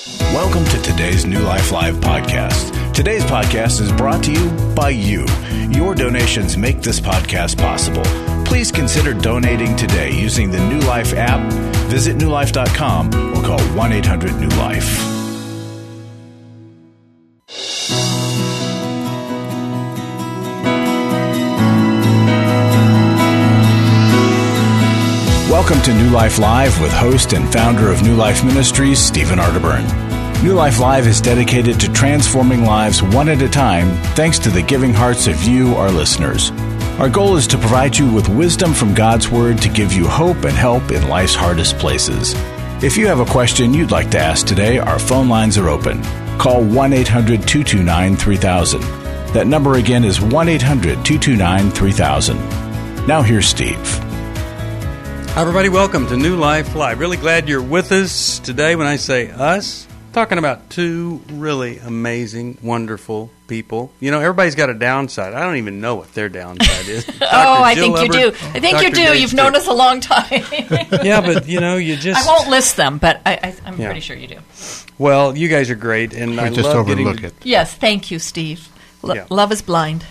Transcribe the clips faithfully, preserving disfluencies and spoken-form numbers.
Welcome to today's New Life Live podcast. Today's podcast is brought to you by you. Your donations make this podcast possible. Please consider donating today using the New Life app. Visit new life dot com or call one eight hundred new life. Welcome to New Life Live with host and founder of New Life Ministries, Stephen Arterburn. New Life Live is dedicated to transforming lives one at a time thanks to the giving hearts of you, our listeners. Our goal is to provide you with wisdom from God's Word to give you hope and help in life's hardest places. If you have a question you'd like to ask today, our phone lines are open. Call one eight hundred two two nine three thousand. That number again is one eight hundred two two nine three thousand. Now here's Steve. Hi, everybody. Welcome to New Life Live. Really glad you're with us today. When I say us, talking about two really amazing, wonderful people. You know, everybody's got a downside. I don't even know what their downside is. oh, I Jill think Hubbard, you do. I think Doctor you do. Dave You've Stewart. known us a long time. Yeah, but, you know, you just... I won't list them, but I, I, I'm Yeah. pretty sure you do. Well, you guys are great, and We I just love getting... overlook it. Yes, thank you, Steve. Lo- Yeah. Love is blind.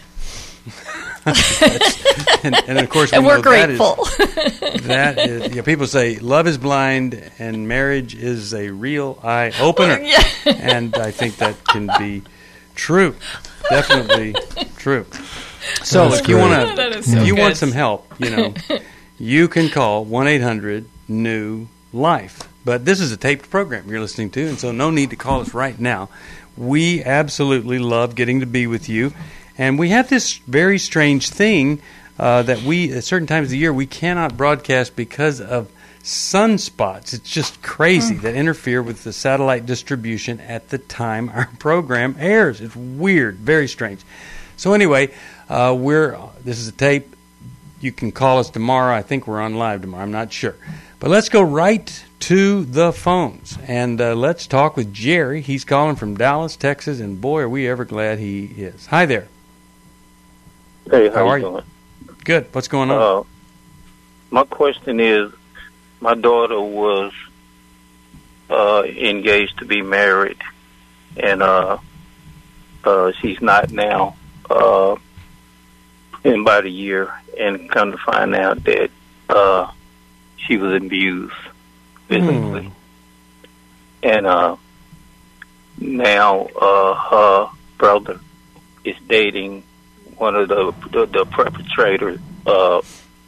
and, and, of course, we And we're know that is- grateful. That is, yeah, people say love is blind and marriage is a real eye opener, Yeah. and I think that can be true, definitely true. So That's if you great. want That to, is so if you good. want some help, you know, you can call one eight hundred new life. But this is a taped program you're listening to, and so no need to call us right now. We absolutely love getting to be with you. And we have this very strange thing uh, that we, at certain times of the year, we cannot broadcast because of sunspots. It's just crazy Mm. that interfere with the satellite distribution at the time our program airs. It's weird, very strange. So anyway, uh, we're this is a tape. You can call us tomorrow. I think we're on live tomorrow. I'm not sure. But let's go right to the phones, and uh, let's talk with Jerry. He's calling from Dallas, Texas, and boy, are we ever glad he is. Hi there. Hey, how, How you are you? doing? Good. What's going on? Uh, my question is, my daughter was uh, engaged to be married, and uh, uh, she's not now. Uh, in about a year, and come to find out that uh, she was abused physically, Hmm. and uh, now uh, her brother is dating one of the the, the perpetrators, uh,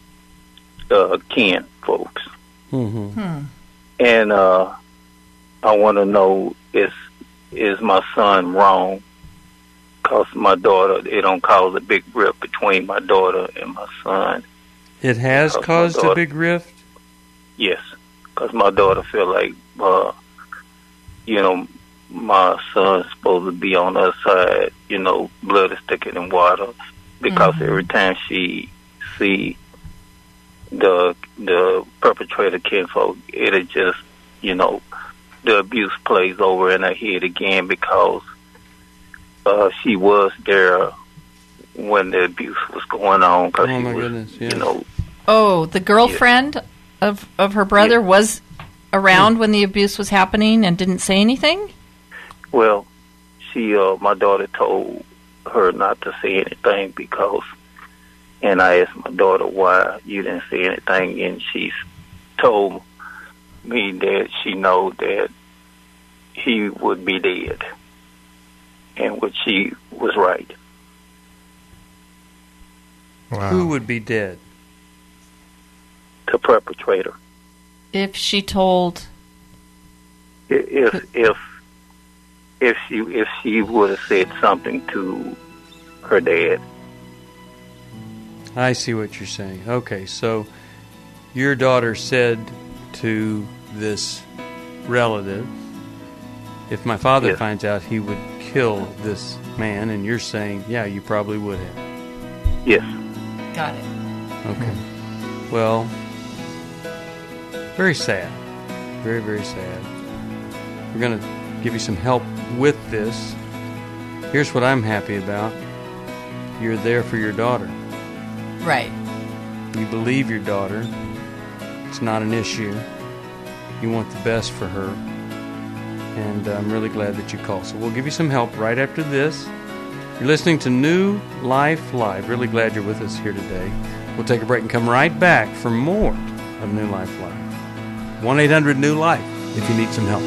uh, kin folks, Mm-hmm. Hmm. and uh, I want to know is is my son wrong? Cause my daughter, it don't cause a big rift between my daughter and my son. It has Because my caused a daughter- big rift? Yes, because my daughter feel like, uh, you know, my son's supposed to be on her side. You know, blood is thicker than water. Because Mhm. every time she see the the perpetrator kinfolk, it'll just, you know, the abuse plays over in her head again because uh, she was there when the abuse was going on. Cause Oh, she my was, goodness, yes. you know, Oh, the girlfriend of, of her brother Yeah. was around when the abuse was happening and didn't say anything? well, she, uh, my daughter told her not to say anything because, and I asked my daughter why you didn't say anything, and she told me that she know that he would be dead, and which she was right. Wow. Who would be dead? The perpetrator. If she told... I- If if if she if she would have said something to her dad. I see what you're saying. Okay, so your daughter said to this relative, if my father Yes. finds out, he would kill this man, and you're saying, yeah, you probably would have. Yes. Got it. Okay. Well, very sad. Very, very sad. We're going to give you some help with this. Here's what I'm happy about. You're there for your daughter. Right. You believe your daughter. It's not an issue. You want the best for her. And uh, I'm really glad that you called. So we'll give you some help right after this. You're listening to New Life Live. Really glad you're with us here today. We'll take a break and come right back for more of New Life Live. one eight hundred new life if you need some help.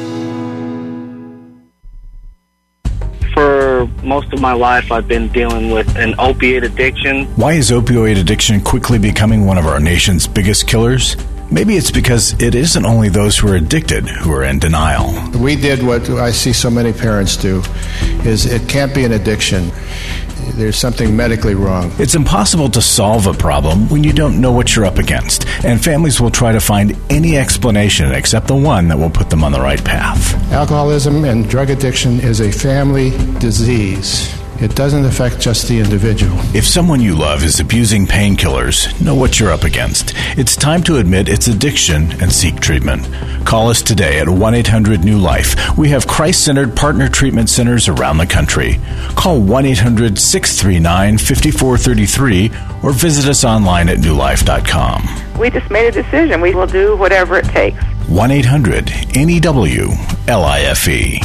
For most of my life, I've been dealing with an opiate addiction. Why is opioid addiction quickly becoming one of our nation's biggest killers? Maybe it's because it isn't only those who are addicted who are in denial. We did what I see so many parents do, is it can't be an addiction. There's something medically wrong. It's impossible to solve a problem when you don't know what you're up against, and families will try to find any explanation except the one that will put them on the right path. Alcoholism and drug addiction is a family disease. It doesn't affect just the individual. If someone you love is abusing painkillers, know what you're up against. It's time to admit it's addiction and seek treatment. Call us today at one eight hundred new life. We have Christ-centered partner treatment centers around the country. Call one eight hundred six three nine five four three three or visit us online at new life dot com. We just made a decision. We will do whatever it takes. one eight hundred N E W L I F E.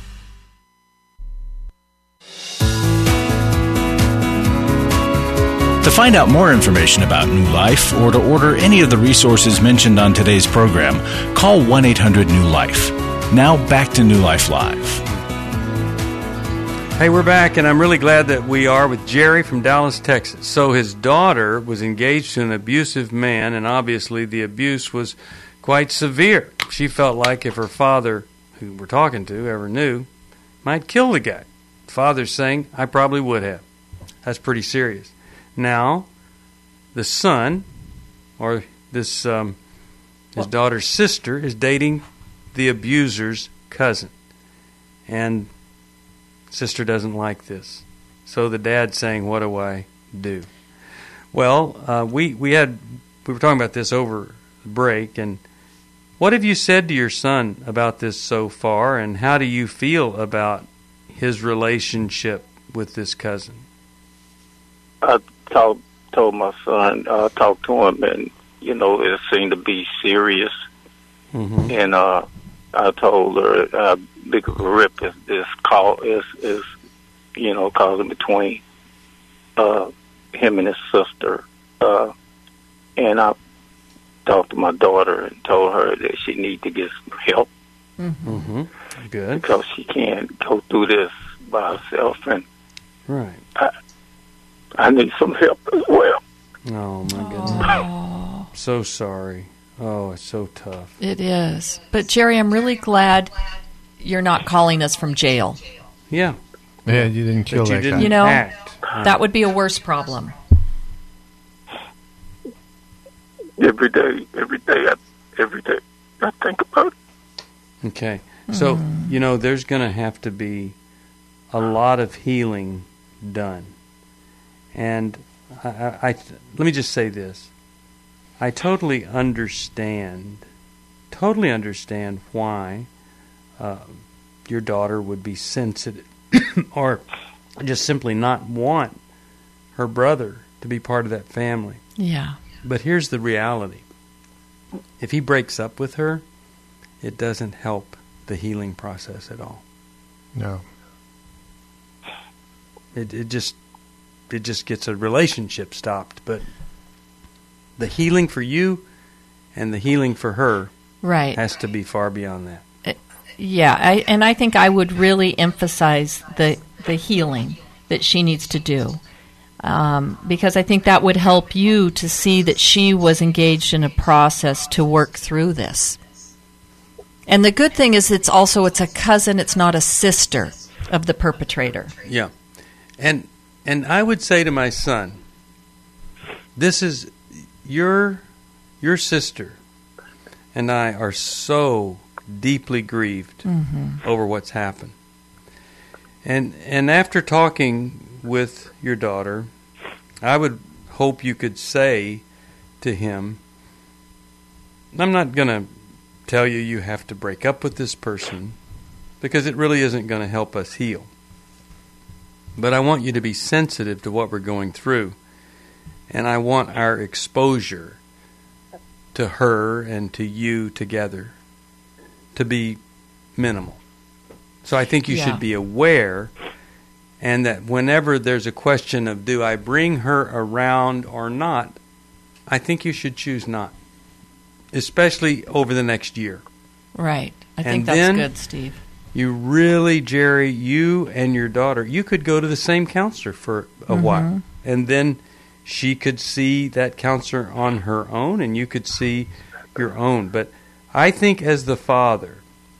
To find out more information about New Life or to order any of the resources mentioned on today's program, call one eight hundred new life. Now back to New Life Live. Hey, we're back, and I'm really glad that we are with Jerry from Dallas, Texas. So his daughter was engaged to an abusive man, and obviously the abuse was quite severe. She felt like if her father, who we're talking to, ever knew, might kill the guy. Father's saying, I probably would have. That's pretty serious. Now, the son, or this um, his daughter's sister, is dating the abuser's cousin. And sister doesn't like this. So the dad's saying, what do I do? Well, uh, we, we had we were talking about this over the break, and what have you said to your son about this so far, and how do you feel about his relationship with this cousin? I talk, told my son, uh, talked to him, and, you know, it seemed to be serious. Mm-hmm. And uh, I told her uh, big rip is, is, call, is, is, you know, causing between uh, him and his sister. Uh, and I talked to my daughter and told her that she needs to get some help. Mm-hmm. Good. Because she can't go through this by herself. And right. I, I need some help as well. Oh, my goodness. Oh. So sorry. Oh, it's so tough. It is. But, Jerry, I'm really glad you're not calling us from jail. Yeah. Yeah, you didn't kill that you that didn't guy. You know, act. that would be a worse problem. Every day, every day, I, every day, I think about it. Okay. So, Mm. you know, there's going to have to be a lot of healing done. And I, I, I, let me just say this. I totally understand, totally understand why uh, your daughter would be sensitive or just simply not want her brother to be part of that family. Yeah. But here's the reality. If he breaks up with her, it doesn't help the healing process at all. No. It it just it just gets a relationship stopped, but the healing for you and the healing for her Right. has to be far beyond that. Yeah, I, and I think I would really emphasize the the healing that she needs to do, um, because I think that would help you to see that she was engaged in a process to work through this. And the good thing is, it's also it's a cousin; it's not a sister of the perpetrator. Yeah, and and I would say to my son, this is your your sister and I are so deeply grieved Mm-hmm. over what's happened. And and after talking with your daughter, I would hope you could say to him, I'm not going to tell you you have to break up with this person, because it really isn't going to help us heal. But I want you to be sensitive to what we're going through, and I want our exposure to her and to you together to be minimal. So I think you Yeah. should be aware, and that whenever there's a question of do I bring her around or not, I think you should choose not, especially over the next year. Right. I And think that's then- good, Steve. You really, Jerry, you and your daughter, you could go to the same counselor for a Mm-hmm. while, and then she could see that counselor on her own, and you could see your own. But I think as the father,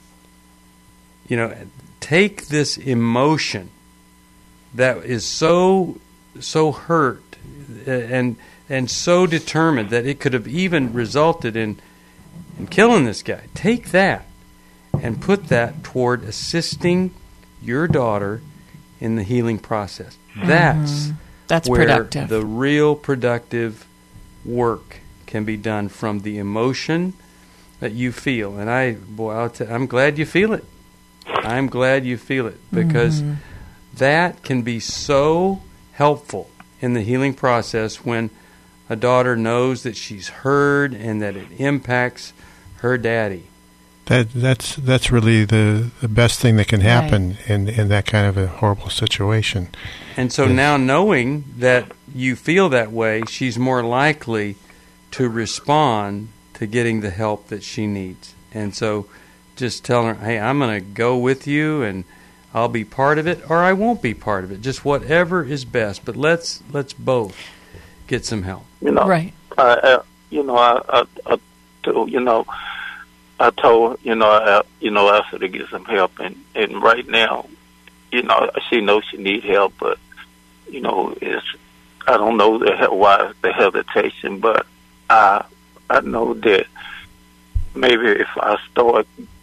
you know, take this emotion that is so so hurt uh, and and so determined that it could have even resulted in in killing this guy. Take that and put that toward assisting your daughter in the healing process. That's That's where productive. the real productive work can be done, from the emotion that you feel. And I, boy, I'll t- I'm glad you feel it. I'm glad you feel it, because Mm-hmm. that can be so helpful in the healing process when a daughter knows that she's heard and that it impacts her daddy. That that's that's really the, the best thing that can happen in, in that kind of a horrible situation. And so Yes. now, knowing that you feel that way, she's more likely to respond to getting the help that she needs. And so just tell her, hey, I'm going to go with you, and I'll be part of it, or I won't be part of it. Just whatever is best. But let's let's both get some help. You know, Right. I, I, you know, I, I, I told, you know, I told, you know, I, you know, I said to get some help, and, and right now, you know, she knows she need help, but, you know, it's, I don't know the he- why the hesitation, but I, I know that maybe if I start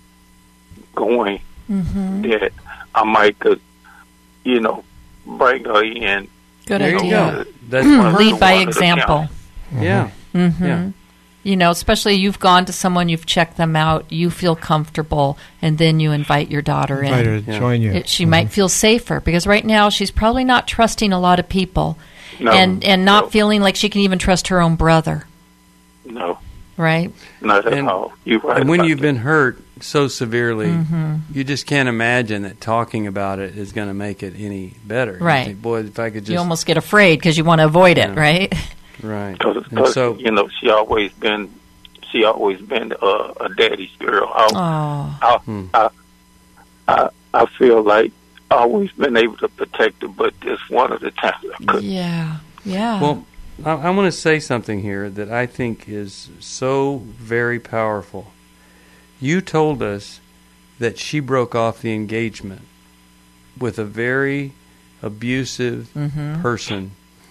going, Mm-hmm. that I might could, you know, bring her in. Good There you idea. go. That's One of the- Lead by one of the example. Yeah. Mm-hmm. Yeah. You know, especially you've gone to someone, you've checked them out, you feel comfortable, and then you invite your daughter in. Invite her to Yeah. join you. It, she might feel safer, because right now she's probably not trusting a lot of people, No, and and not no. feeling like she can even trust her own brother, No, right? not at And- all. You're right. And when about you've that. been hurt so severely, Mm-hmm. you just can't imagine that talking about it is going to make it any better. You Right. think, boy, if I could just... You almost get afraid because you want to avoid it, Yeah. right? Right. Cause, And 'cause, so, you know, she always been, she always been uh, a daddy's girl. I, Oh, I, Hmm. I, I, I feel like I always been able to protect her, but this one of the times I couldn't. yeah, yeah. well, I, I want to say something here that I think is so very powerful. You told us that she broke off the engagement with a very abusive Mm-hmm. person.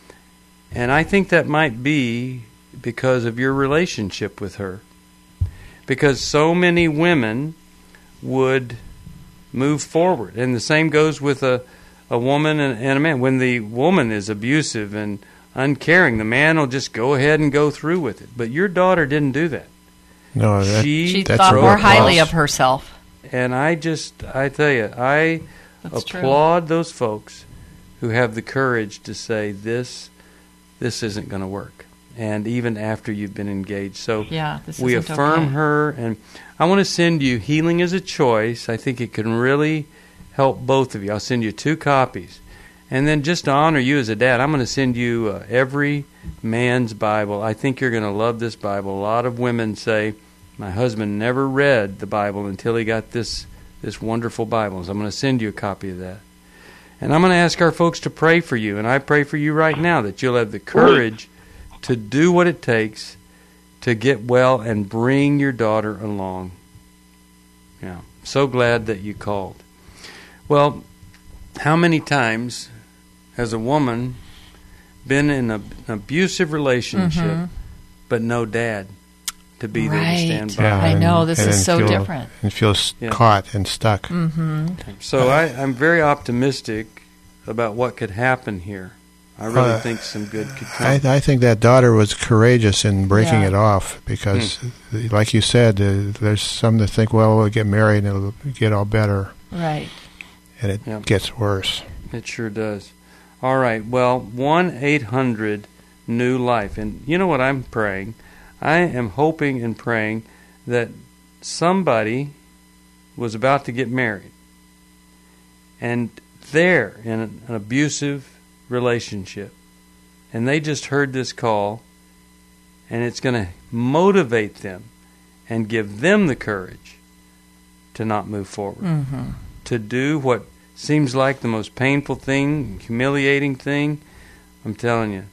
And I think that might be because of your relationship with her. Because so many women would move forward. And the same goes with a, a woman and, and a man. When the woman is abusive and uncaring, the man will just go ahead and go through with it. But your daughter didn't do that. No, that, She, she that's thought a more real highly plus. of herself. And I just, I tell you, I That's true. applaud those folks who have the courage to say this, this isn't going to work. And even after you've been engaged. So Yeah, this we isn't affirm okay. her, and I want to send you Healing is a Choice. I think it can really help both of you. I'll send you two copies. And then just to honor you as a dad, I'm going to send you uh, Every Man's Bible. I think you're going to love this Bible. A lot of women say, my husband never read the Bible until he got this, this wonderful Bible. So I'm going to send you a copy of that. And I'm going to ask our folks to pray for you. And I pray for you right now that you'll have the courage to do what it takes to get well and bring your daughter along. Yeah, so glad that you called. Well, how many times has a woman been in a, an abusive relationship Mhm. but no dad to be there to Right. stand by? Yeah, I and- know, this and is then so feel- different. And feels Yeah. caught and stuck. Mm-hmm. So I, I'm very optimistic about what could happen here. I really Uh, think some good could come. I, I think that daughter was courageous in breaking Yeah. it off because, like you said, uh, there's some that think, well, we'll get married and it'll get all better, Right. and it Yep. gets worse. It sure does. All right. Well, one eight hundred new life. And you know what I'm praying? I am hoping and praying that somebody was about to get married. and they're in an abusive relationship, and they just heard this call, and it's going to motivate them and give them the courage to not move forward, Mm-hmm. to do what seems like the most painful thing, humiliating thing. I'm telling you,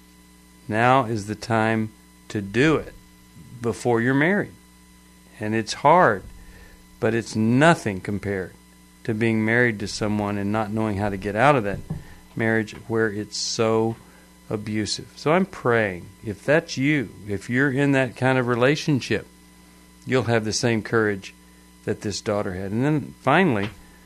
now is the time to do it before you're married. And it's hard, but it's nothing compared to being married to someone and not knowing how to get out of that marriage where it's so abusive. So I'm praying, if that's you, if you're in that kind of relationship, you'll have the same courage that this daughter had. And then finally,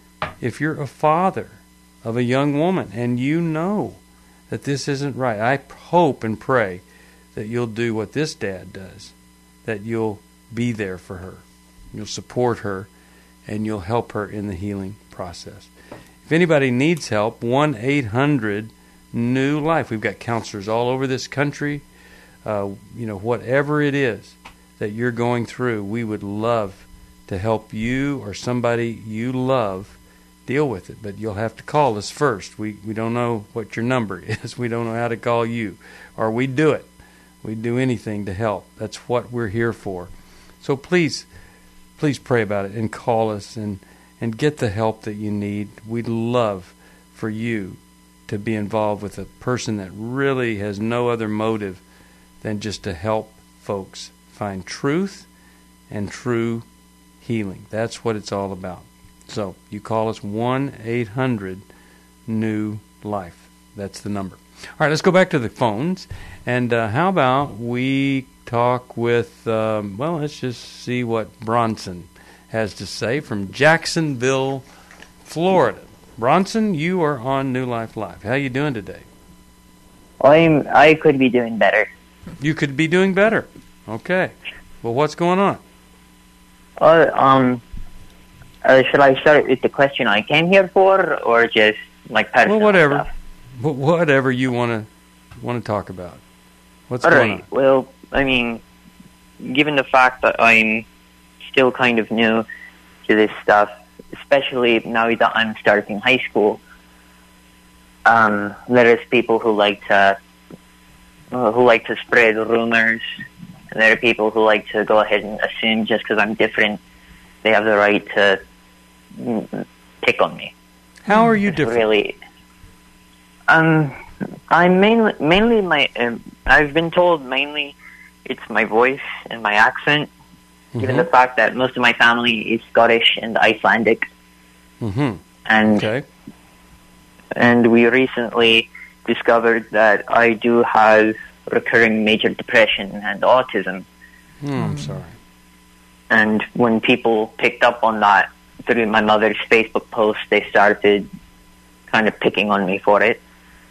if you're a father of a young woman and you know that this isn't right, I hope and pray that you'll do what this dad does, that you'll be there for her, you'll support her, and you'll help her in the healing process. If anybody needs help, one eight hundred new life. We've got counselors all over this country. Uh, you know, whatever it is that you're going through, we would love to help you or somebody you love deal with it. But you'll have to call us first. We we don't know what your number is. We don't know how to call you. Or we do it. We do anything to help. That's what we're here for. So please, please pray about it and call us and, and get the help that you need. We'd love for you to be involved with a person that really has no other motive than just to help folks find truth and true healing. That's what it's all about. So you call us one eight hundred new life. That's the number. All right, let's go back to the phones. And uh, how about we talk with, um, well, let's just see what Bronson has to say from Jacksonville, Florida. Bronson, you are on New Life Live. How you doing today? I'm. I could be doing better. You could be doing better. Okay. Well, what's going on? Uh, um, uh, should I start with the question I came here for, or just like personal Well, whatever. stuff? Wh- Whatever you want to want to talk about. What's All going right. on? Well, I mean, given the fact that I'm still kind of new to this stuff, especially now that I'm starting high school, um, there is people who like to uh, who like to spread rumors, and there are people who like to go ahead and assume just because I'm different, they have the right to mm, pick on me. How are you It's different? Really, um, I'm mainly mainly my. Um, I've been told mainly it's my voice and my accent. Given Mhm. the fact that most of my family is Scottish and Icelandic, Mm-hmm. and Okay. and we recently discovered that I do have recurring major depression and autism. Oh, I'm sorry. And when people picked up on that through my mother's Facebook post, they started kind of picking on me for it.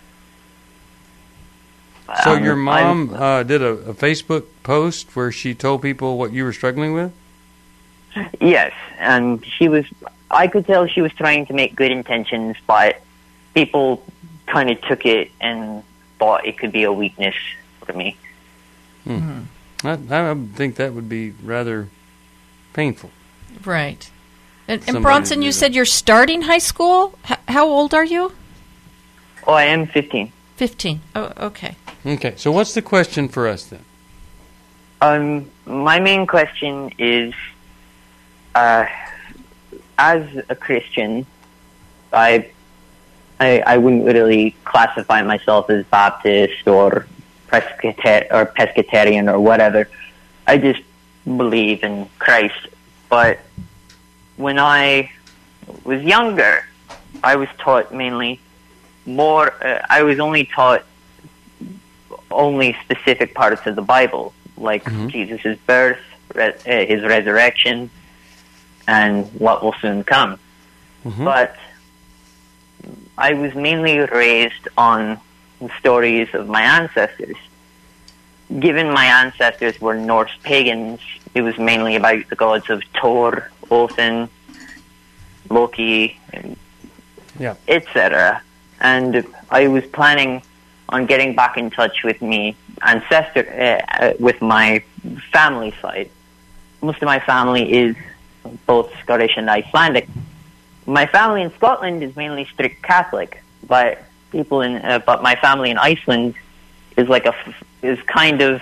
So Um, your mom I'm- uh, did a, a Facebook post where she told people what you were struggling with? Yes, and she was, I could tell she was trying to make good intentions, but people kind of took it and thought it could be a weakness for me. Hmm. I, I would think that would be rather painful. Right. And, and Somebody Bronson, do you that. said you're starting high school? H- how old are you? Oh, I am fifteen. fifteen. Oh, okay. Okay, so what's the question for us then? Um, my main question is, uh, as a Christian, I, I, I wouldn't really classify myself as Baptist or Presbyter- or Pescatarian or whatever. I just believe in Christ. But when I was younger, I was taught mainly more. Uh, I was only taught only specific parts of the Bible, like Mhm. Jesus' birth, re- uh, his resurrection, and what will soon come. Mhm. But I was mainly raised on the stories of my ancestors. Given my ancestors were Norse pagans, it was mainly about the gods of Thor, Odin, Loki, Yeah. et cetera. And I was planning on getting back in touch with me ancestor, uh, uh, with my family side. Most of my family is both Scottish and Icelandic, my family in Scotland is mainly strict Catholic, but people in uh, but my family in Iceland is like a is kind of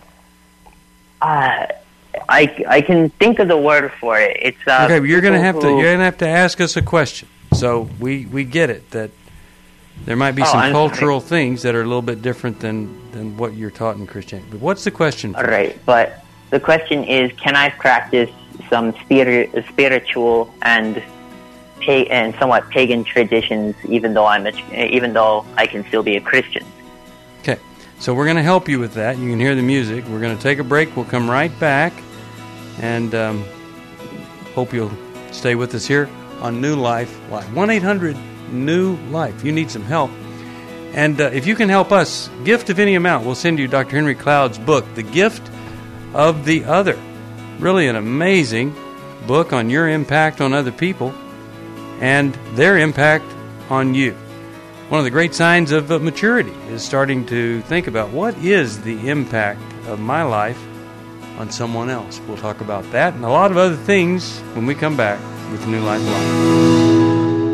uh, I I can think of the word for it. It's uh, okay. But you're gonna have who, to you're gonna have to ask us a question. So we, we get it that there might be oh, some I'm cultural sorry. things that are a little bit different than, than what you're taught in Christianity. But what's the question? All right, but the question is, can I practice some spirit, spiritual and pa- and somewhat pagan traditions, even though I'm a, even though I can still be a Christian? Okay, so we're going to help you with that. You can hear the music. We're going to take a break. We'll come right back, and um, hope you'll stay with us here on New Life Live. one eight hundred new life. You need some help. And uh, if you can help us, gift of any amount, we'll send you Doctor Henry Cloud's book, The Gift of the Other. Really an amazing book on your impact on other people and their impact on you. One of the great signs of uh, maturity is starting to think about what is the impact of my life on someone else. We'll talk about that and a lot of other things when we come back with New Life Live.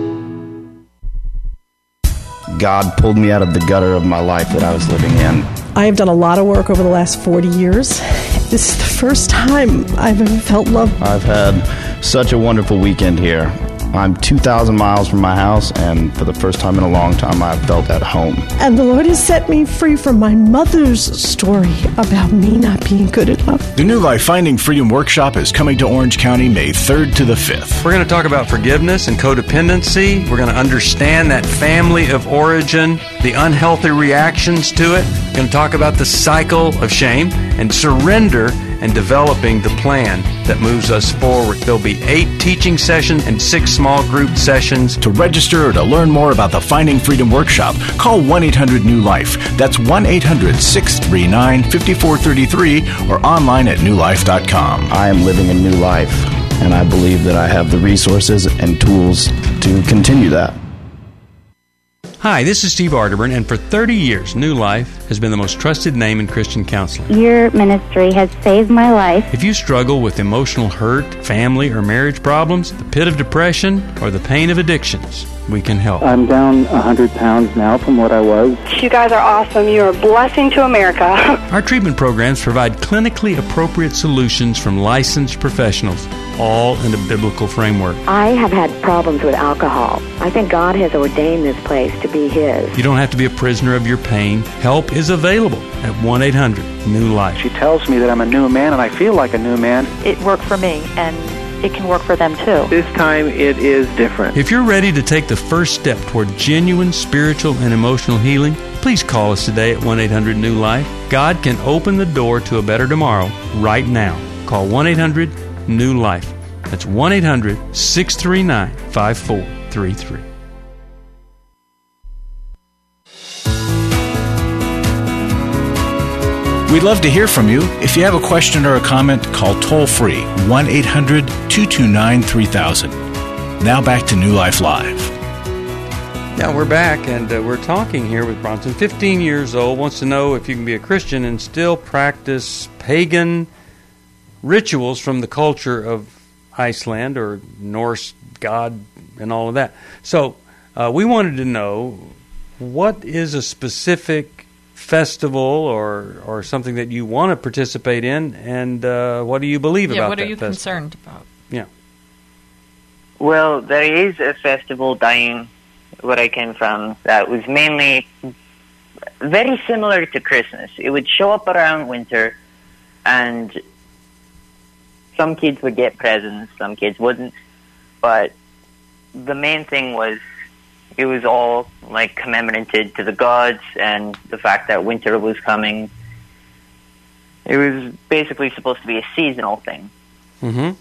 God pulled me out of the gutter of my life that I was living in. I have done a lot of work over the last forty years. This is the first time I've ever felt love. I've had such a wonderful weekend here. I'm two thousand miles from my house, and for the first time in a long time, I've felt at home. And the Lord has set me free from my mother's story about me not being good enough. The New Life Finding Freedom Workshop is coming to Orange County May third to the fifth. We're going to talk about forgiveness and codependency. We're going to understand that family of origin, the unhealthy reactions to it. We're going to talk about the cycle of shame and surrender and developing the plan that moves us forward. There'll be eight teaching sessions and six small group sessions. To register or to learn more about the Finding Freedom Workshop, call one eight hundred new life. That's one eight hundred six three nine five four three three or online at new life dot com. I am living a new life, and I believe that I have the resources and tools to continue that. Hi, this is Steve Arterburn, and for thirty years, New Life has been the most trusted name in Christian counseling. Your ministry has saved my life. If you struggle with emotional hurt, family or marriage problems, the pit of depression, or the pain of addictions, we can help. I'm down one hundred pounds now from what I was. You guys are awesome. You're a blessing to America. Our treatment programs provide clinically appropriate solutions from licensed professionals, all in a biblical framework. I have had problems with alcohol. I think God has ordained this place to be His. You don't have to be a prisoner of your pain. Help is available at one eight hundred new life. She tells me that I'm a new man, and I feel like a new man. It worked for me, and it can work for them too. This time it is different. If you're ready to take the first step toward genuine spiritual and emotional healing, please call us today at one eight hundred new life. God can open the door to a better tomorrow right now. Call one eight hundred new life. That's one eight hundred six three nine five four three three. We'd love to hear from you. If you have a question or a comment, call toll-free one eight hundred two two nine three thousand. Now back to New Life Live. Yeah, we're back, and uh, we're talking here with Bronson, fifteen years old, wants to know if you can be a Christian and still practice pagan rituals from the culture of Iceland or Norse god and all of that. So uh, we wanted to know, what is a specific festival or or something that you want to participate in, and uh, what do you believe yeah, about what that are you festival? concerned about? Yeah. Well, there is a festival down where I came from that was mainly very similar to Christmas. It would show up around winter, and some kids would get presents, some kids wouldn't. But the main thing was it was all like commemorated to the gods and the fact that winter was coming. It was basically supposed to be a seasonal thing. Mm-hmm.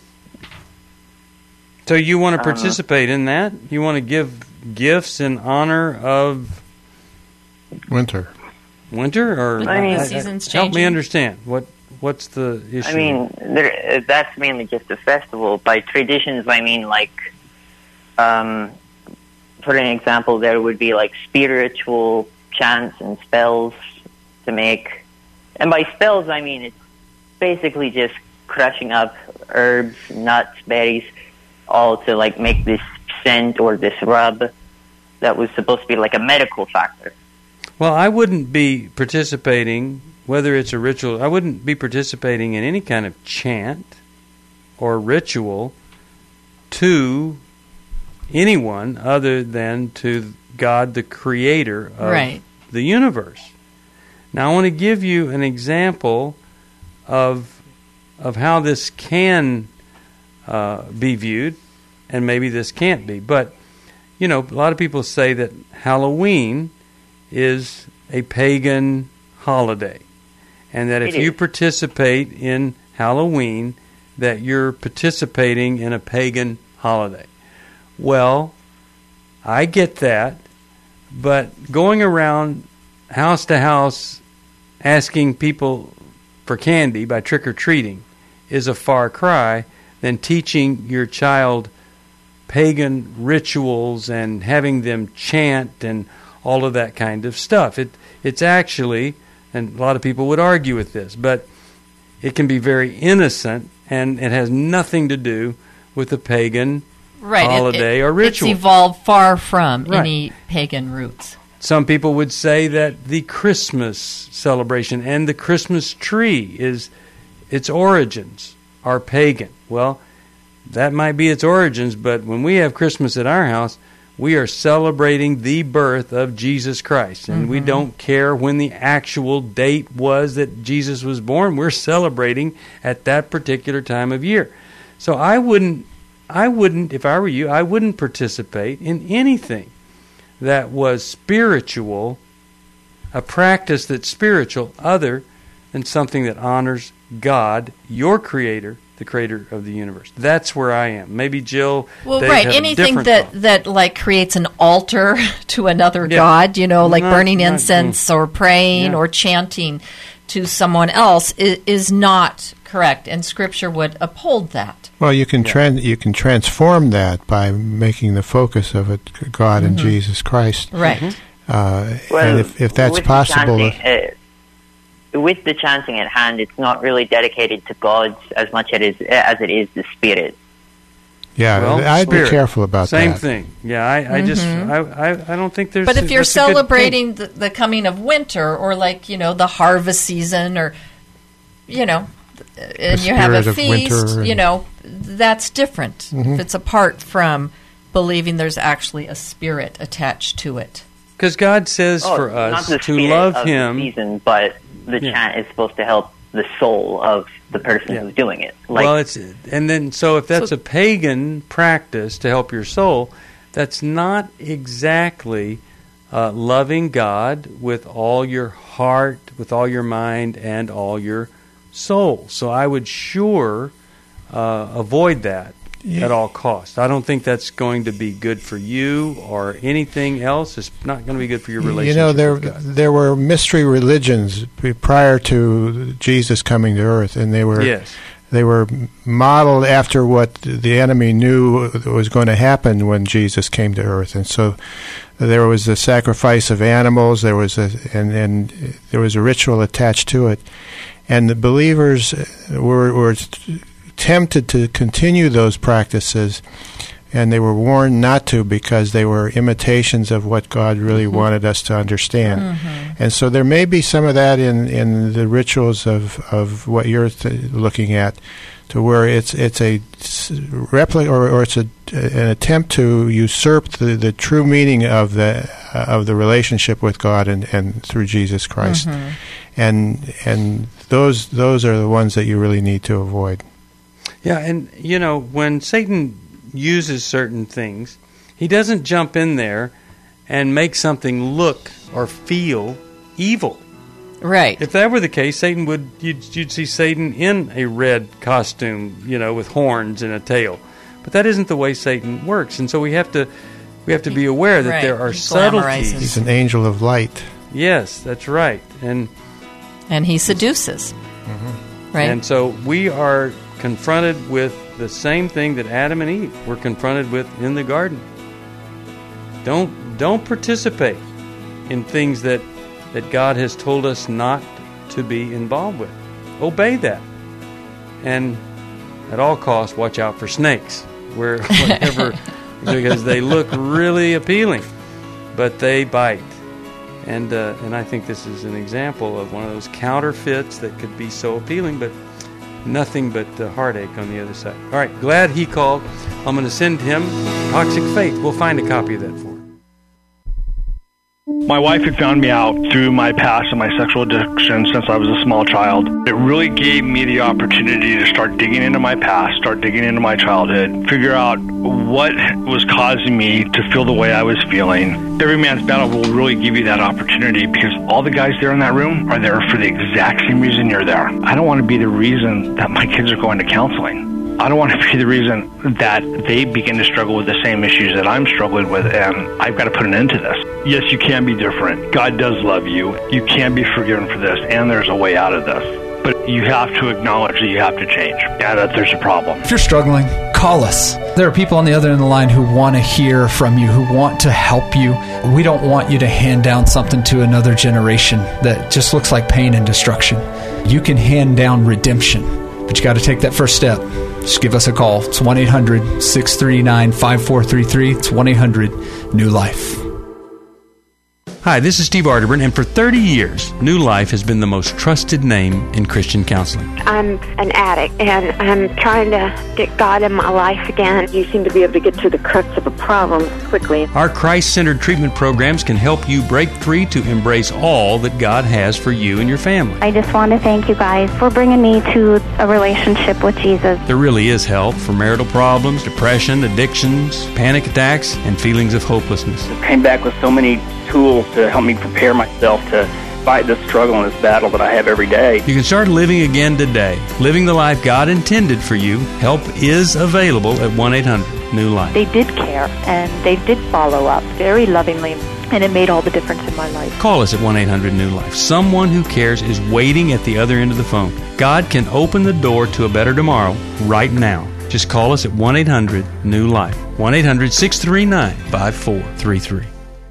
So you want to Uh-huh. participate in that? You want to give gifts in honor of Winter. winter, or I mean, uh, seasons help me changing. understand what what's the issue? I mean, there, uh, that's mainly just a festival. By traditions, I mean like, um, for an example, there would be like spiritual chants and spells to make. And by spells, I mean it's basically just crushing up herbs, nuts, berries, all to like make this scent or this rub that was supposed to be like a medical factor. Well, I wouldn't be participating, whether it's a ritual, I wouldn't be participating in any kind of chant or ritual to anyone other than to God, the creator of right. the universe. Now, I want to give you an example of of how this can uh, be viewed, and maybe this can't be. But, you know, a lot of people say that Halloween is a pagan holiday, and that if you participate in Halloween, that you're participating in a pagan holiday. Well, I get that, but going around house to house asking people for candy by trick-or-treating is a far cry than teaching your child pagan rituals and having them chant and all of that kind of stuff. It It's actually, and a lot of people would argue with this, but it can be very innocent, and it has nothing to do with a pagan right. holiday it, it, or ritual. It's evolved far from right. any pagan roots. Some people would say that the Christmas celebration and the Christmas tree is its origins are pagan. Well, that might be its origins, but when we have Christmas at our house, we are celebrating the birth of Jesus Christ. And mm-hmm. we don't care when the actual date was that Jesus was born. We're celebrating at that particular time of year. So I wouldn't, I wouldn't, if I were you, I wouldn't participate in anything that was spiritual, a practice that's spiritual, other than something that honors God, your creator, the creator of the universe. That's where I am. Maybe Jill. Well, Dave right. have Anything a that, thought. that like creates an altar to another yeah. god, you know, like not, burning not, incense mm. or praying yeah. or chanting to someone else is, is not correct, and Scripture would uphold that. Well, you can yeah. tran- you can transform that by making the focus of it God mm-hmm. and Jesus Christ. Right. Mm-hmm. Uh, well, and if, if that's with possible. The chanting, uh, with the chanting at hand, it's not really dedicated to God as much as it is, as it is the Spirit. Yeah, well, I'd spirit. be careful about Same that. Same thing. Yeah, I, I mm-hmm. just, I, I, I don't think there's. But if a, you're that's a good celebrating the, the coming of winter, or like you know the harvest season, or you know, and you have a feast, you know, that's different. Mm-hmm. If it's apart from believing there's actually a spirit attached to it. Because God says oh, for us not the to love of Him. The season, but the yeah. chant is supposed to help the soul of the person yeah. who's doing it. Like, well, it's and then so if that's so, a pagan practice to help your soul, that's not exactly uh, loving God with all your heart, with all your mind, and all your soul. So I would sure uh, avoid that yeah. at all costs. I don't think that's going to be good for you or anything else. It's not going to be good for your relationship. You know, there with God. there were mystery religions prior to Jesus coming to earth, and they were yes. they were modeled after what the enemy knew was going to happen when Jesus came to earth, and so there was the sacrifice of animals. There was a and, and there was a ritual attached to it, and the believers were were tempted to continue those practices, and they were warned not to because they were imitations of what God really mm-hmm. wanted us to understand. Mm-hmm. And so there may be some of that in, in the rituals of, of what you're th- looking at, to where it's it's a replica or, or it's a, an attempt to usurp the, the true meaning of the uh, of the relationship with God and, and through Jesus Christ. Mm-hmm. And and those those are the ones that you really need to avoid. Yeah, and, you know, when Satan uses certain things, he doesn't jump in there and make something look or feel evil. Right. If that were the case, Satan would you'd, you'd see Satan in a red costume, you know, with horns and a tail. But that isn't the way Satan works, and so we have to we have to be aware that right. there are he subtleties. He's an angel of light. Yes, that's right, and and he seduces. Mm-hmm. Right. And so we are confronted with the same thing that Adam and Eve were confronted with in the garden. Don't don't participate in things that, that God has told us not to be involved with. Obey that. And at all costs, watch out for snakes. Where whenever because they look really appealing, but they bite. And uh, and I think this is an example of one of those counterfeits that could be so appealing, but nothing but uh, heartache on the other side. All right, glad he called. I'm going to send him Toxic Faith. We'll find a copy of that for him. My wife had found me out through my past and my sexual addiction since I was a small child. It really gave me the opportunity to start digging into my past, start digging into my childhood, figure out what was causing me to feel the way I was feeling. Every Man's Battle will really give you that opportunity because all the guys there in that room are there for the exact same reason you're there. I don't want to be the reason that my kids are going to counseling. I don't want to be the reason that they begin to struggle with the same issues that I'm struggling with, and I've got to put an end to this. Yes, you can be different. God does love you. You can be forgiven for this, and there's a way out of this. But you have to acknowledge that you have to change, and that there's a problem. If you're struggling, call us. There are people on the other end of the line who want to hear from you, who want to help you. We don't want you to hand down something to another generation that just looks like pain and destruction. You can hand down redemption, but you got to take that first step. Just give us a call. It's one eight hundred six three nine five four three three. It's one eight hundred new life. Hi, this is Steve Arterburn, and for thirty years, New Life has been the most trusted name in Christian counseling. I'm an addict, and I'm trying to get God in my life again. You seem to be able to get to the crux of a problem quickly. Our Christ-centered treatment programs can help you break free to embrace all that God has for you and your family. I just want to thank you guys for bringing me to a relationship with Jesus. There really is help for marital problems, depression, addictions, panic attacks, and feelings of hopelessness. I came back with so many tools to help me prepare myself to fight this struggle and this battle that I have every day. You can start living again today, living the life God intended for you. Help is available at one eight hundred new life. They did care, and they did follow up very lovingly, and it made all the difference in my life. Call us at one eight hundred new life. Someone who cares is waiting at the other end of the phone. God can open the door to a better tomorrow right now. Just call us at one eight hundred new life. one eight hundred six three nine five four three three.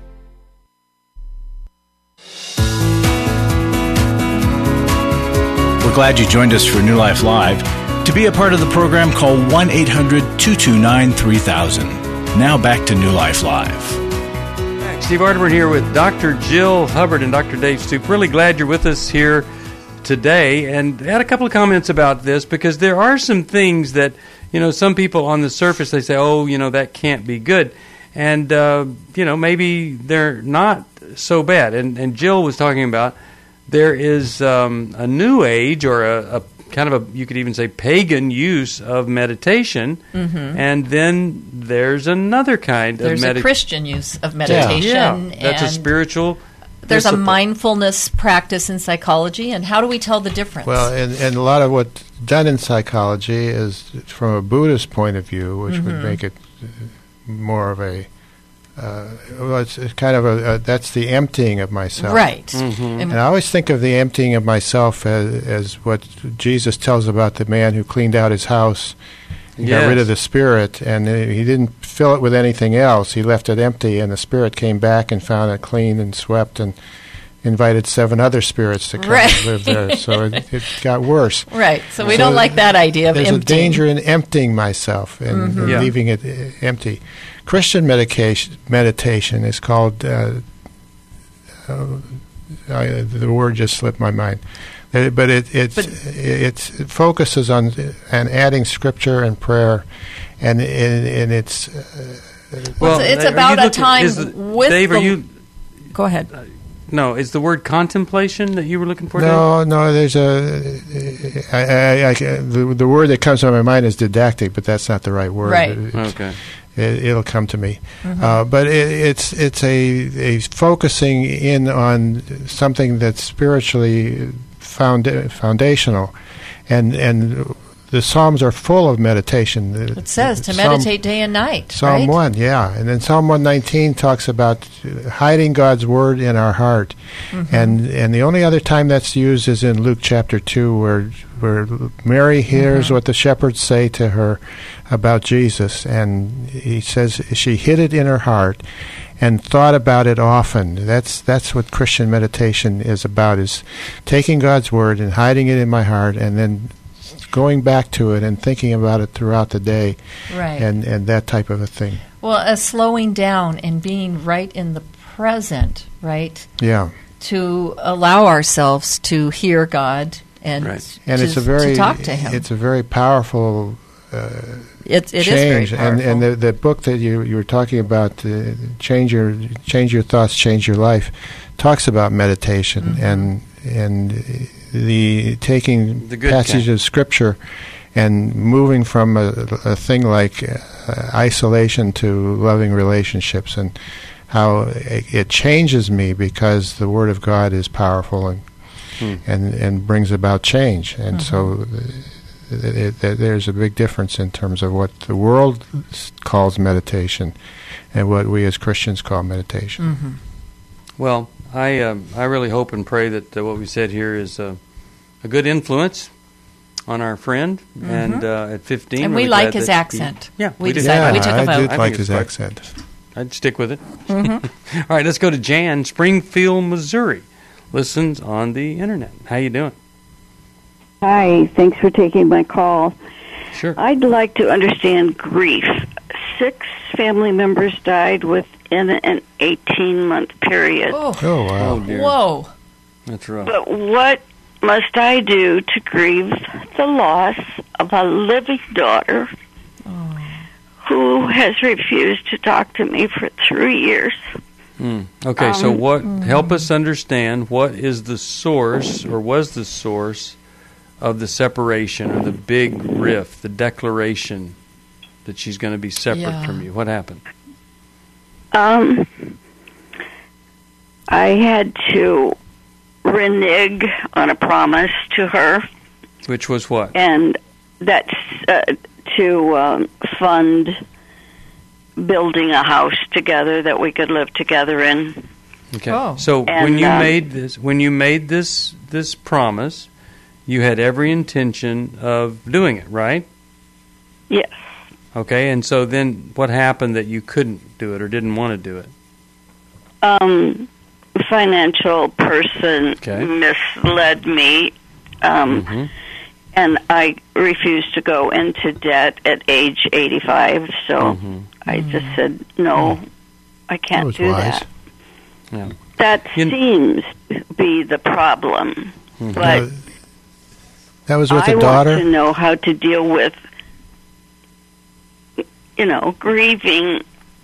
We're glad you joined us for New Life Live. To be a part of the program, call one eight hundred two two nine three thousand. Now back to New Life Live. Steve Arterburn here with Doctor Jill Hubbard and Doctor Dave Stoop. Really glad you're with us here today. And I had a couple of comments about this because there are some things that, you know, some people on the surface, they say, oh, you know, that can't be good. And, uh, you know, maybe they're not so bad. And, and Jill was talking about there is um, a new age or a, a kind of a, you could even say, pagan use of meditation, mm-hmm. and then there's another kind there's of meditation. There's a Christian use of meditation. Yeah, yeah. That's a spiritual There's discipline. a mindfulness practice in psychology, and how do we tell the difference? Well, and, and a lot of what's done in psychology is from a Buddhist point of view, which mm-hmm. would make it more of a Uh, well, it's, it's kind of a, a that's the emptying of myself, right? Mm-hmm. And I always think of the emptying of myself as, as what Jesus tells about the man who cleaned out his house and yes. got rid of the spirit, and he didn't fill it with anything else. He left it empty, and the spirit came back and found it clean and swept, and invited seven other spirits to come right. and live there. So it, it got worse. Right. So we so don't like that idea of there's emptying. There's a danger in emptying myself and, mm-hmm. and yeah. leaving it uh, empty. Christian medication, meditation is called, uh, uh, I, the word just slipped my mind, uh, but it it, but it it focuses on and adding scripture and prayer, and and, and it's uh, well, it's, it's about a looking, time the, with. Dave, the, are you? Go ahead. Uh, no, is the word contemplation that you were looking for? No, Dave? no. There's a I, I, I, the the word that comes to my mind is didactic, but that's not the right word. Right. It, okay. It, it'll come to me, mm-hmm. uh, but it, it's it's a, a focusing in on something that's spiritually found, foundational, and and the Psalms are full of meditation. It says to Psalm, meditate day and night. Psalm right? one, yeah, and then Psalm one nineteen talks about hiding God's word in our heart, mm-hmm. and and the only other time that's used is in Luke chapter two, where where Mary hears mm-hmm. what the shepherds say to her about Jesus, and he says she hid it in her heart and thought about it often. That's that's what Christian meditation is about, is taking God's word and hiding it in my heart and then going back to it and thinking about it throughout the day, Right. and, and that type of a thing. Well, a slowing down and being right in the present, right? Yeah. To allow ourselves to hear God and, and to, it's a very to talk to Him. It's a very powerful uh, it, it change. is very and and the, the book that you you were talking about, uh, change your change your thoughts, change your life, talks about meditation Mm-hmm. and and the taking The good passages kind. of Scripture and moving from a, a thing like uh, isolation to loving relationships, and how it, it changes me because the Word of God is powerful and Hmm. and, and brings about change. And Mm-hmm. so uh, it, it, there's a big difference in terms of what the world s- calls meditation and what we as Christians call meditation. Mm-hmm. Well, I um, I really hope and pray that uh, what we said here is uh, a good influence on our friend. Mhm. And uh, at fifteen, And really we like glad his that he- accent. yeah, We did. decided- Yeah, we took a I vote. did I like think his it's accent. I'd stick with it. Mhm. All right, let's go to Jan, Springfield, Missouri. Listens on the internet. How you doing? Hi, thanks for taking my call. Sure. I'd like to understand grief. Six family members died within an eighteen-month period. Oh, Oh, wow. Oh, dear. whoa. That's rough. But what must I do to grieve the loss of a living daughter who has refused to talk to me for three years? Mm. Okay, so Um, what? Help us understand what is the source, or was the source, of the separation, or the big rift, the declaration that she's going to be separate Yeah. from you. What happened? Um, I had to renege on a promise to her, Which was what? and that's uh, to um, fund building a house together that we could live together in. Okay. Oh. So And, when you um, made this, when you made this this promise, you had every intention of doing it, right? Yes. Okay. And so then, what happened that you couldn't do it or didn't want to do it? Um, financial person Okay. misled me, um, Mm-hmm. and I refused to go into debt at age eighty-five. So Mm-hmm. I just said no, I can't was do wise. that. Yeah. That seems to be the problem, Mm-hmm. but Uh, that was with I a daughter? want to know how to deal with, you know, grieving,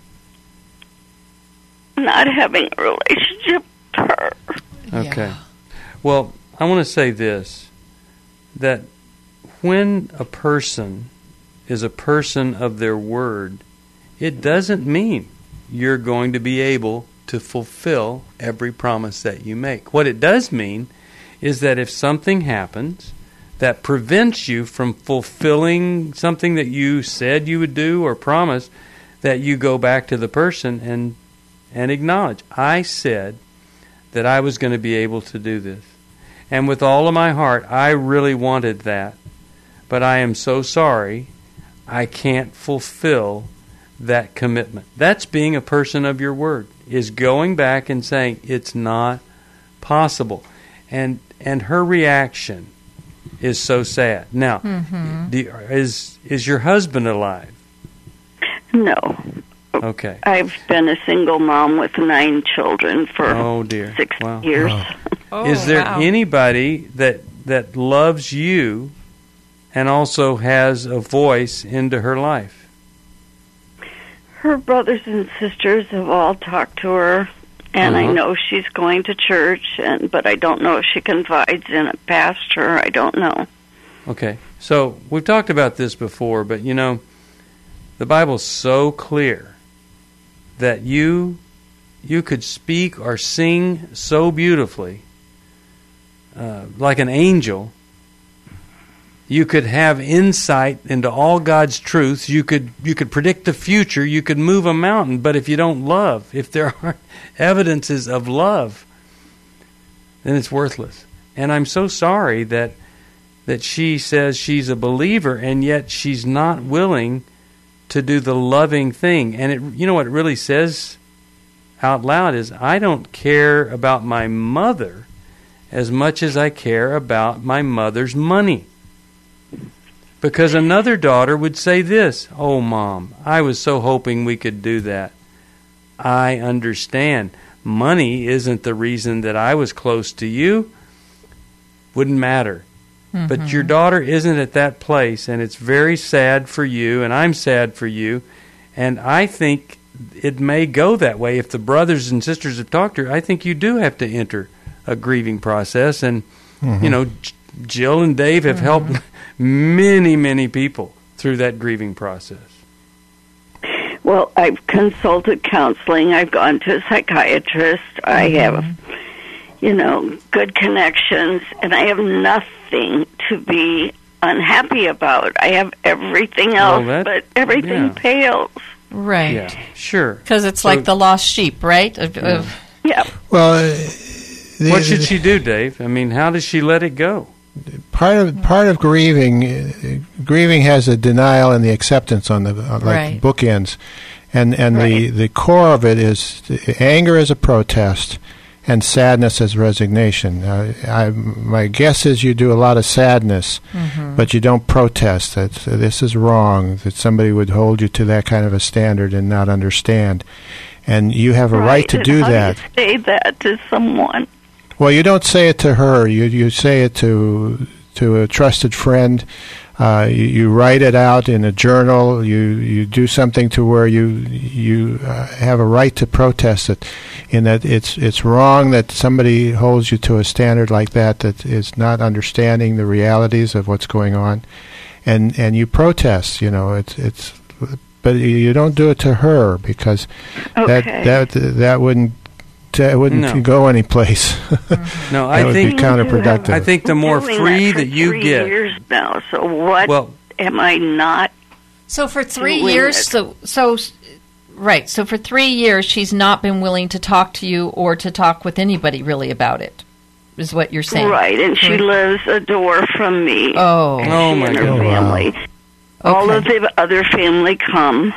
not having a relationship with her. Okay. Well, I want to say this, that when a person is a person of their word, it doesn't mean you're going to be able to fulfill every promise that you make. What it does mean is that if something happens that prevents you from fulfilling something that you said you would do or promised, that you go back to the person and and acknowledge, I said that I was going to be able to do this. And with all of my heart, I really wanted that. But I am so sorry, I can't fulfill that commitment. That's being a person of your word, is going back and saying it's not possible. And and her reaction is so sad. Now, Mhm. do, is is your husband alive? No. Okay. I've been a single mom with nine children for Oh dear. six Wow. years. Is there anybody that that loves you and also has a voice into her life? Her brothers and sisters have all talked to her, and I Uh-huh. know she's going to church, and but I don't know if she confides in a pastor. I don't know. Okay. So we've talked about this before, but you know, the Bible's so clear that you you could speak or sing so beautifully, uh, like an angel. You could have insight into all God's truths. You could you could predict the future. You could move a mountain. But if you don't love, if there aren't evidences of love, then it's worthless. And I'm so sorry that that she says she's a believer and yet she's not willing to do the loving thing. And it, you know what it really says out loud is, I don't care about my mother as much as I care about my mother's money. Because another daughter would say this, "Oh, Mom, I was so hoping we could do that. I understand. Money isn't the reason that I was close to you. Wouldn't matter." Mm-hmm. But your daughter isn't at that place, and it's very sad for you, and I'm sad for you. And I think it may go that way. If the brothers and sisters have talked to her, I think you do have to enter a grieving process. And, mm-hmm. you know, Jill and Dave have mm-hmm. helped many, many people through that grieving process. Well, I've consulted counseling. I've gone to a psychiatrist. Mm-hmm. I have, you know, good connections, and I have nothing to be unhappy about. I have everything else, oh, that, but everything yeah. pales. Right. Yeah, sure. Because it's so, like the lost sheep, right? Of, yeah. Of, yeah. Well, uh, the, what should she do, Dave? I mean, how does she let it go? Part of part of grieving, uh, grieving has a denial and the acceptance on the uh, like right. bookends, and and right. the, the core of it is anger as a protest, and sadness as resignation. Uh, I, my guess is you do a lot of sadness, mm-hmm. but you don't protest that uh, this is wrong. That somebody would hold you to that kind of a standard and not understand, and you have a right, right to and do how that. Do you say that to someone. Well, you don't say it to her. You you say it to to a trusted friend. Uh, you, you write it out in a journal. You you do something to where you you uh, have a right to protest it. In that it's it's wrong that somebody holds you to a standard like that that is not understanding the realities of what's going on, and and you protest. You know it's it's, but you don't do it to her because okay. that that that wouldn't. It wouldn't no. go anyplace. Mm-hmm. No, that I would think be counterproductive. I think the more free that, that you three get. Years now, so what well, am I not? So for three years, it? so so right. So for three years, she's not been willing to talk to you or to talk with anybody really about it. Is what you're saying, right? And she right. lives a door from me. Oh, and oh she my and her God! Family. Wow. All okay. of the other family come.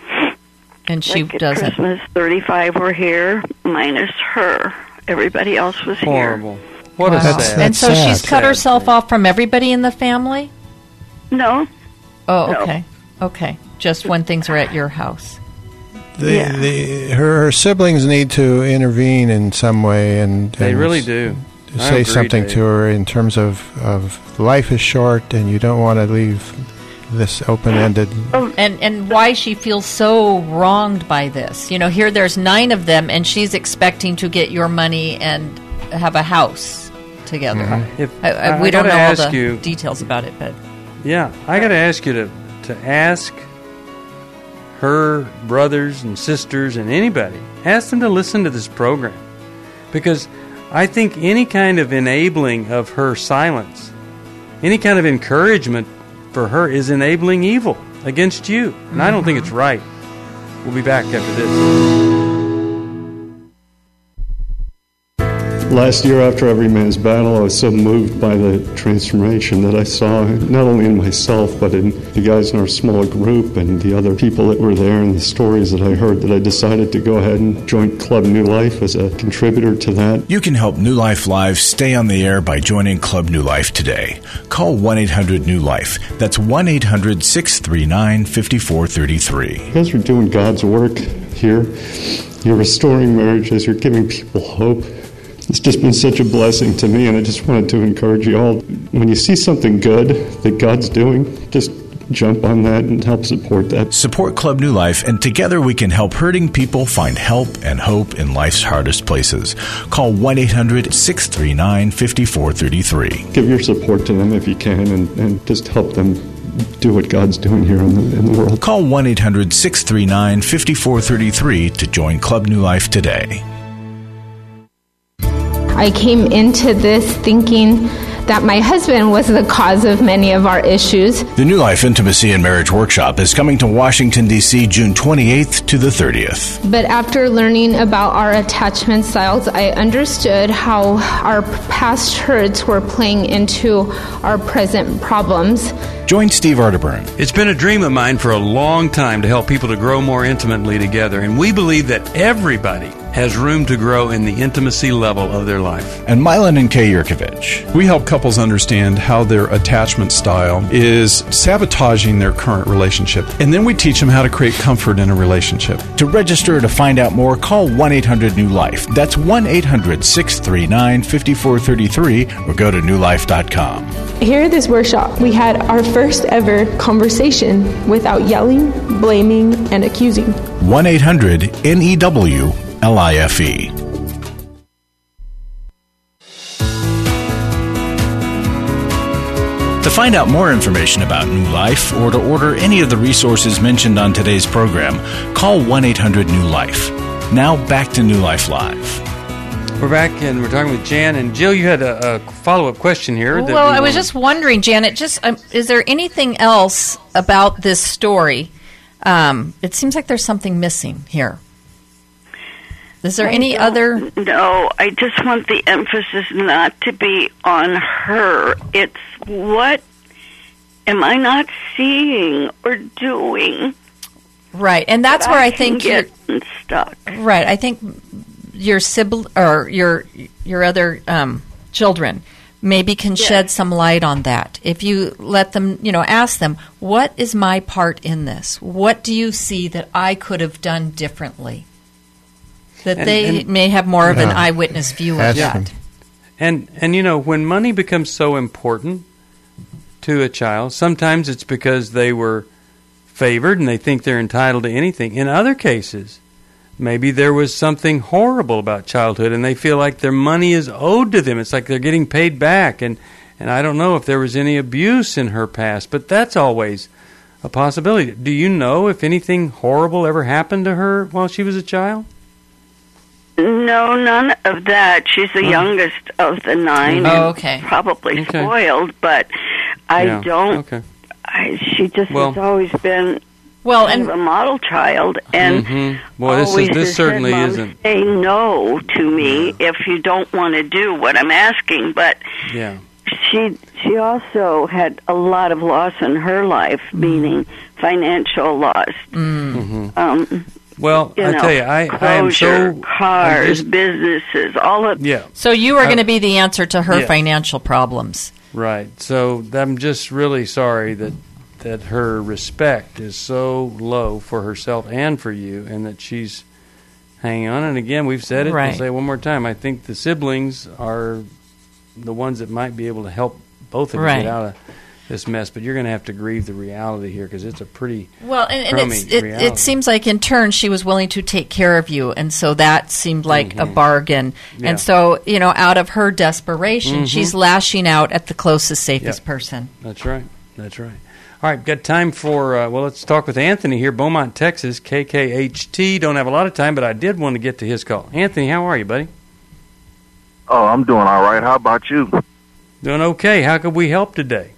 And she like at doesn't. Christmas, thirty-five were here, minus her. Everybody else was Horrible. here. What wow. a sad. And so sad. she's cut sad herself thing. off from everybody in the family? No. Oh, no. okay. Okay. Just when things are at your house. The, yeah. the, her, her siblings need to intervene in some way and, They and really do. I say agree, something Dave. to her in terms of, of life is short and you don't want to leave this open-ended. And and why she feels so wronged by this. You know, here there's nine of them, and she's expecting to get your money and have a house together. Mm-hmm. If, I, I, I, we I don't know all the you, details about it, but yeah, I got to ask you to to ask her brothers and sisters and anybody, ask them to listen to this program, because I think any kind of enabling of her silence, any kind of encouragement for her is enabling evil against you. And mm-hmm. I don't think it's right. We'll be back after this. Last year, after Every Man's Battle, I was so moved by the transformation that I saw not only in myself, but in the guys in our small group and the other people that were there and the stories that I heard, that I decided to go ahead and join Club New Life as a contributor to that. You can help New Life Live stay on the air by joining Club New Life today. Call one eight hundred new life. That's one eight hundred six three nine five four three three. You guys are doing God's work here. You're restoring marriages. You're giving people hope. It's just been such a blessing to me, and I just wanted to encourage you all. When you see something good that God's doing, just jump on that and help support that. Support Club New Life, and together we can help hurting people find help and hope in life's hardest places. Call one eight hundred six three nine five four three three. Give your support to them if you can, and, and just help them do what God's doing here in the, in the world. Call one eight hundred six three nine five four three three to join Club New Life today. I came into this thinking that my husband was the cause of many of our issues. The New Life Intimacy and Marriage Workshop is coming to Washington, D C June twenty-eighth to the thirtieth. But after learning about our attachment styles, I understood how our past hurts were playing into our present problems. Join Steve Arterburn. It's been a dream of mine for a long time to help people to grow more intimately together, and we believe that everybody, has room to grow in the intimacy level of their life. And Milan and Kay Yurkovich. We help couples understand how their attachment style is sabotaging their current relationship. And then we teach them how to create comfort in a relationship. To register or to find out more, call one eight hundred new life. That's one eight hundred six three nine five four three three or go to new life dot com. Here at this workshop, we had our first ever conversation without yelling, blaming, and accusing. one eight hundred N E W L I F E. To find out more information about New Life or to order any of the resources mentioned on today's program, call one eight hundred new life. Now back to New Life Live. We're back and we're talking with Jan. And Jill, you had a, a follow-up question here. That well, we I was wanted. just wondering, Janet, just um, is there anything else about this story? Um, it seems like there's something missing here. Is there I any don't other? No, I just want the emphasis not to be on her. It's what am I not seeing or doing? Right, and that's that where I, I think can you're get stuck. Right, I think your sibling or your your other um, children maybe can Yes. shed some light on that. If you let them, you know, ask them, what is my part in this? What do you see that I could have done differently? That And- they and- may have more of an Yeah. eyewitness view of Ask that. them. And and you know, when money becomes so important to a child, sometimes it's because they were favored and they think they're entitled to anything. In other cases, maybe there was something horrible about childhood and they feel like their money is owed to them. It's like they're getting paid back. And, and I don't know if there was any abuse in her past, but that's always a possibility. Do you know if anything horrible ever happened to her while she was a child? No, none of that. She's the Oh. youngest of the nine. Oh, and okay. Probably Okay. spoiled, but I Yeah, don't. Okay. I, she just Well- has always been well, kind and of a model child, and Mhm. Boy, this is- always this has certainly said, Mom, isn't- say no to me if you don't want to do what I'm asking. But Yeah. she she also had a lot of loss in her life, meaning financial loss. Mhm. Um, Well, you I know, tell you, I, I am closure, so cars, I'm just- businesses, all of yeah. So you are I- going to be the answer to her Yeah. financial problems. Right. So I'm just really sorry that that her respect is so low for herself and for you, and that she's hanging on. And again, we've said it. Right. I'll say it one more time. I think the siblings are the ones that might be able to help both of you Right. get out of this mess. But you're going to have to grieve the reality here because it's a pretty Well, and, and crummy it's, it, reality. it seems like in turn she was willing to take care of you, and so that seemed like a Mhm. bargain. Yeah. And so, you know, out of her desperation, Mhm. she's lashing out at the closest, safest Yep. person. That's right. That's right. All right, got time for, uh, well, let's talk with Anthony here, Beaumont, Texas, K K H T. Don't have a lot of time, but I did want to get to his call. Anthony, how are you, buddy? Oh, I'm doing all right. How about you? Doing okay. How could we help today?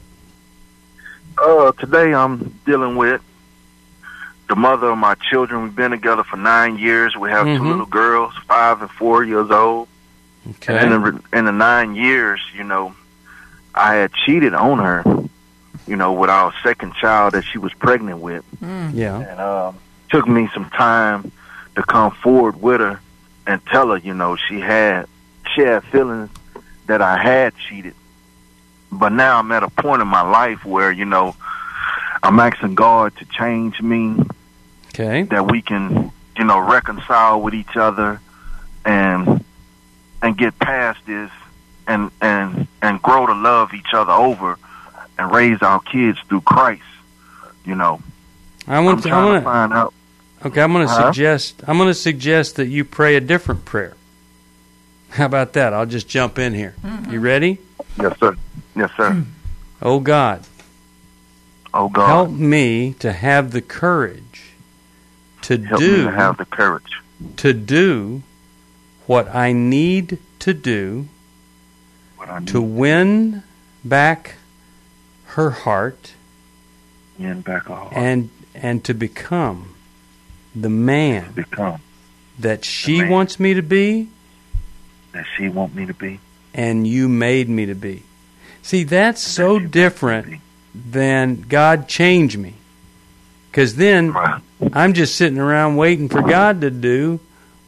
Uh, today I'm dealing with the mother of my children. We've been together for nine years. We have Mhm. two little girls, five and four years old. Okay. And in the, in the nine years, you know, I had cheated on her, you know, with our second child that she was pregnant with. Yeah. And um, took me some time to come forward with her and tell her, you know, she had she had feelings that I had cheated. But now I'm at a point in my life where, you know, I'm asking God to change me. Okay. That we can, you know, reconcile with each other and and get past this and and and grow to love each other over and raise our kids through Christ, you know. I want I'm to, I trying want to find out. Okay, I'm going to Huh? suggest I'm going to suggest that you pray a different prayer. How about that? I'll just jump in here. Mm-hmm. You ready? Yes, sir. Yes, sir. Oh God. Oh God. Help me to have the courage to Help do me to have the courage to do what I need to do what I need to win back her heart to win back our heart. and and to become the man become that she man. wants me to be that she want me to be. and you made me to be. See, that's so different than God change me. Because then I'm just sitting around waiting for God to do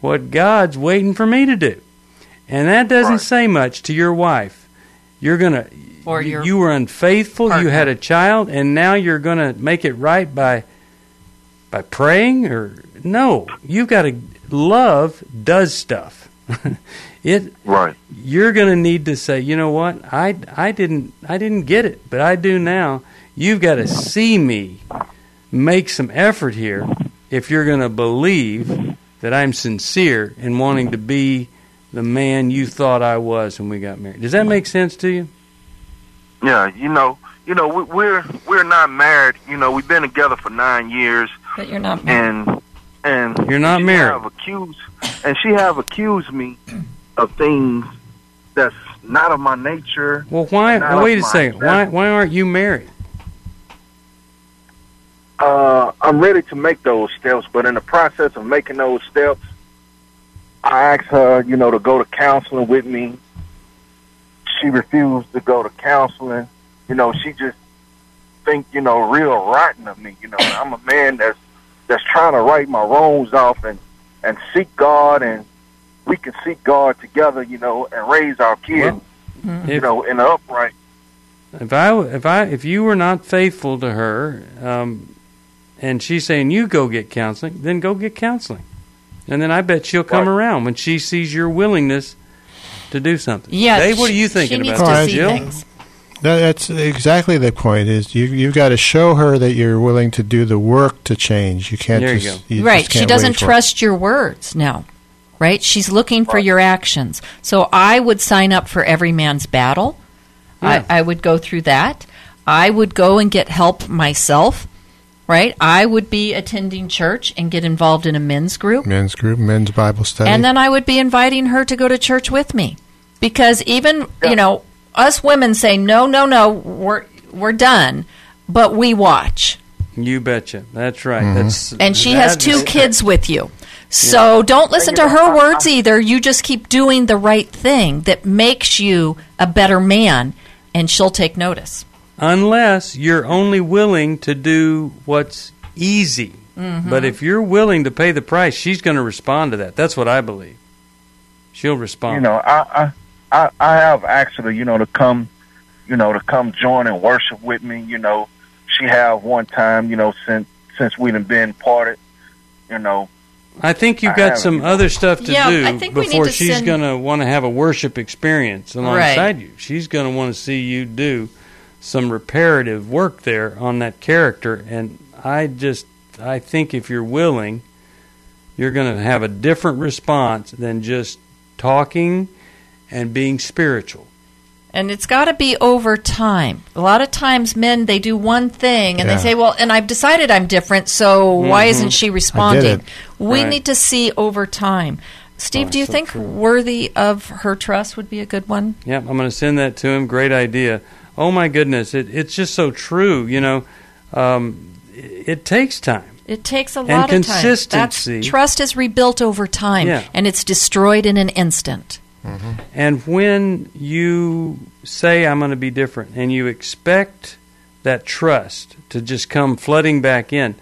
what God's waiting for me to do. And that doesn't right. say much to your wife. You're going to, you, you were unfaithful, partner. You had a child, and now you're going to make it right by by praying? Or no, you've got to, love does stuff. it right. You're going to need to say, you know what, I, I didn't I didn't get it, but I do now. You've got to see me make some effort here if you're going to believe that I'm sincere in wanting to be the man you thought I was when we got married. Does that make sense to you? Yeah, you know, you know, we, we're we're not married. You know, we've been together for nine years. But you're not married. And and you're not she married. Have accused, and she have accused me of things that's not of my nature. Well, why? Well, wait a second. Why why aren't you married? Uh, I'm ready to make those steps, but in the process of making those steps, I asked her, you know, to go to counseling with me. She refused to go to counseling. You know, she just think, you know, real rotten of me. You know, I'm a man that's that's trying to right my wrongs off and, and seek God, and we can seek God together, you know, and raise our kids, well, you if, know, in the upright. If I if I if you were not faithful to her, um, and she's saying you go get counseling, then go get counseling. And then I bet she'll come right. around when she sees your willingness to do something. Yeah, Dave, what are you thinking she about needs that, to see Jill? Things. That's exactly the point. Is you you've got to show her that you're willing to do the work to change. You can't there just you you right. Just can't she doesn't wait for trust it. your words now, right? She's looking for your actions. So I would sign up for Every Man's Battle. Yeah. I, I would go through that. I would go and get help myself. Right, I would be attending church and get involved in a men's group. Men's group, men's Bible study. And then I would be inviting her to go to church with me. Because even, yeah. you know, us women say, no, no, no, we're we're done, but we watch. You betcha. That's right. Mm-hmm. That's And she that has two is, kids with you. So yeah. don't listen to her words either. You just keep doing the right thing that makes you a better man, and she'll take notice. Unless you're only willing to do what's easy. Mm-hmm. But if you're willing to pay the price, she's going to respond to that. That's what I believe. She'll respond. You know, I, I, I have asked her, you know, to come, you know, to come join and worship with me. You know, she have one time, you know, since since we done been parted, you know. I think you've got some other stuff to yeah, do I think we before need to she's send... going to want to have a worship experience alongside right. you. She's going to want to see you do some reparative work there on that character, and I just I think if you're willing, you're going to have a different response than just talking and being spiritual. And it's got to be over time. A lot of times men, they do one thing and yeah. they say, well, and I've decided I'm different, so mm-hmm. why isn't she responding? We right. need to see over time. Steve, oh, do you so think true. Worthy of Her Trust would be a good one? Yep, I'm going to send that to him. Great idea. Oh, my goodness. It, it's just so true. You know, um, it, it takes time. It takes a and lot of consistency. time. That's, trust is rebuilt over time, yeah. and it's destroyed in an instant. Mm-hmm. And when you say, I'm going to be different, and you expect that trust to just come flooding back in,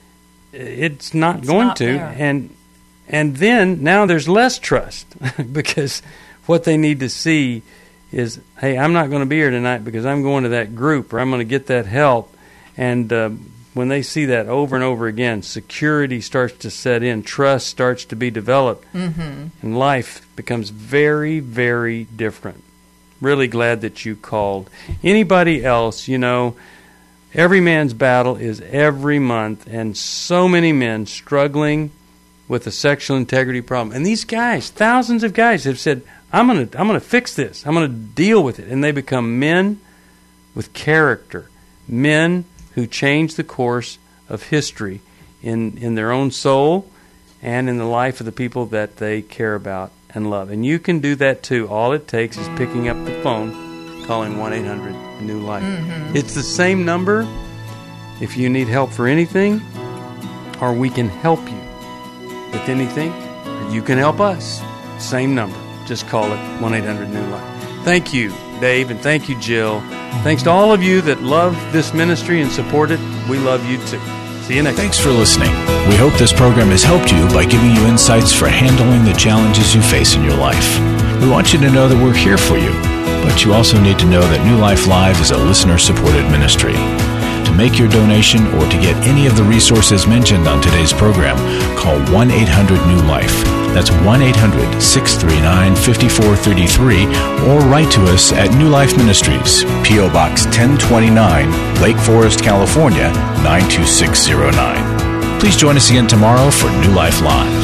it's not it's going not to. There. And and then now there's less trust because what they need to see is, hey, I'm not going to be here tonight because I'm going to that group or I'm going to get that help. And uh, when they see that over and over again, security starts to set in, trust starts to be developed, mm-hmm. and life becomes very, very different. Really glad that you called. Anybody else, you know, Every Man's Battle is every month, and so many men struggling with a sexual integrity problem. And these guys, thousands of guys have said, I'm going to I'm going to fix this. I'm going to deal with it. And they become men with character, men who change the course of history in, in their own soul and in the life of the people that they care about and love. And you can do that too. All it takes is picking up the phone, calling one eight hundred new life. Mm-hmm. It's the same number if you need help for anything, or we can help you with anything, or you can help us. Same number. Just call it one eight hundred new life. Thank you, Dave, and thank you, Jill. Thanks to all of you that love this ministry and support it. We love you too. See you next time. Thanks for listening. We hope this program has helped you by giving you insights for handling the challenges you face in your life. We want you to know that we're here for you, but you also need to know that New Life Live is a listener-supported ministry. To make your donation or to get any of the resources mentioned on today's program, call one eight hundred new life. That's one eight hundred, six three nine, five four three three, or write to us at New Life Ministries, P O. Box ten twenty-nine, Lake Forest, California, nine two six zero nine. Please join us again tomorrow for New Life Live.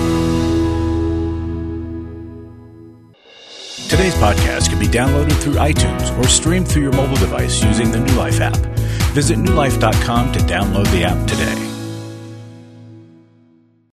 Today's podcast can be downloaded through iTunes or streamed through your mobile device using the New Life app. Visit new life dot com to download the app today.